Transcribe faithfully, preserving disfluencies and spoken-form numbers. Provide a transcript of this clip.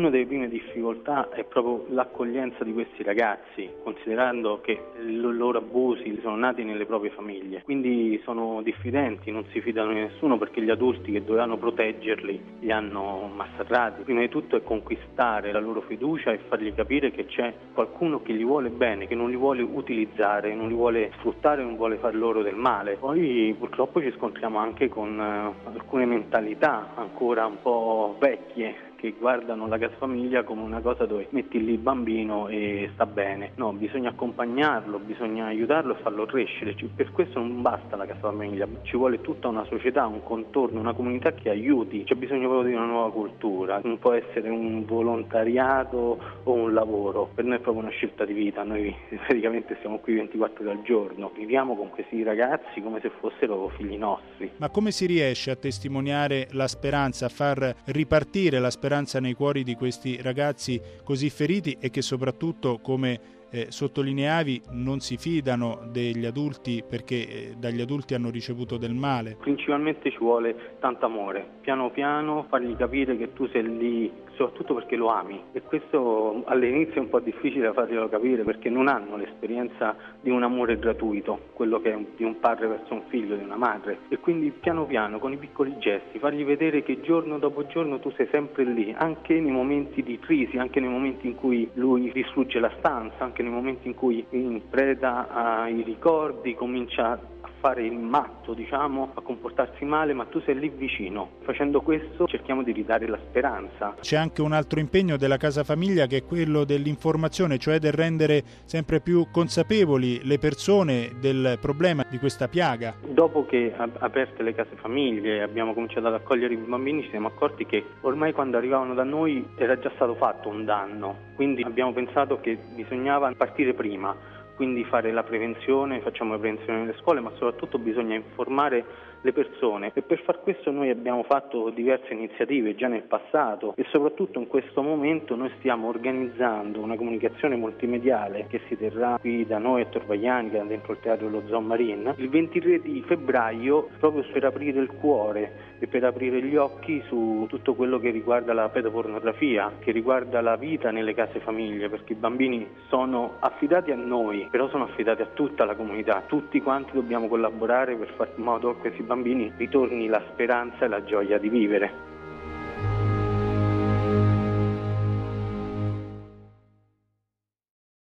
una delle prime difficoltà è proprio l'accoglienza di questi ragazzi, considerando che i loro abusi sono nati nelle proprie famiglie, quindi sono diffidenti, non si fidano di nessuno perché gli adulti che dovevano proteggerli li hanno massacrati. Prima di tutto è conquistare la loro fiducia e fargli capire che c'è qualcuno che gli vuole bene, che non li vuole utilizzare, non li vuole sfruttare, non vuole far loro del male. Poi purtroppo ci scontriamo anche con eh, alcune mentalità ancora un po' vecchie, che guardano la casa famiglia come una cosa dove metti lì il bambino e sta bene. No, bisogna accompagnarlo, bisogna aiutarlo e farlo crescere. Per questo non basta la casa famiglia, ci vuole tutta una società, un contorno, una comunità che aiuti. C'è bisogno proprio di una nuova cultura, non può essere un volontariato o un lavoro, per noi è proprio una scelta di vita. Noi praticamente siamo qui ventiquattro ore al giorno, viviamo con questi ragazzi come se fossero figli nostri. Ma come si riesce a testimoniare la speranza, a far ripartire la speranza nei cuori di questi ragazzi così feriti e che soprattutto, come eh, sottolineavi, non si fidano degli adulti perché eh, dagli adulti hanno ricevuto del male? Principalmente ci vuole tanto amore, piano piano fargli capire che tu sei lì soprattutto perché lo ami, e questo all'inizio è un po' difficile farglielo capire perché non hanno l'esperienza di un amore gratuito, quello che è un, di un padre verso un figlio, di una madre, e quindi piano piano con i piccoli gesti fargli vedere che giorno dopo giorno tu sei sempre lì, anche nei momenti di crisi, anche nei momenti in cui lui distrugge la stanza, anche nei momenti in cui in preda ai ricordi comincia a fare il matto, diciamo, a comportarsi male, ma tu sei lì vicino. Facendo questo cerchiamo di ridare la speranza. C'è anche un altro impegno della casa famiglia che è quello dell'informazione, cioè del rendere sempre più consapevoli le persone del problema di questa piaga. Dopo che aperte le case famiglie e abbiamo cominciato ad accogliere i bambini, ci siamo accorti che ormai quando arrivavano da noi era già stato fatto un danno, quindi abbiamo pensato che bisognava partire prima. Quindi fare la prevenzione, facciamo la prevenzione nelle scuole, ma soprattutto bisogna informare le persone, e per far questo noi abbiamo fatto diverse iniziative già nel passato, e soprattutto in questo momento noi stiamo organizzando una comunicazione multimediale che si terrà qui da noi a Tor Vaianica, dentro il teatro dello Zoo Marine, il ventitré di febbraio, proprio per aprire il cuore e per aprire gli occhi su tutto quello che riguarda la pedopornografia, che riguarda la vita nelle case famiglie, perché i bambini sono affidati a noi, però sono affidati a tutta la comunità. Tutti quanti dobbiamo collaborare per fare in modo che questi bambini ritorni la speranza e la gioia di vivere.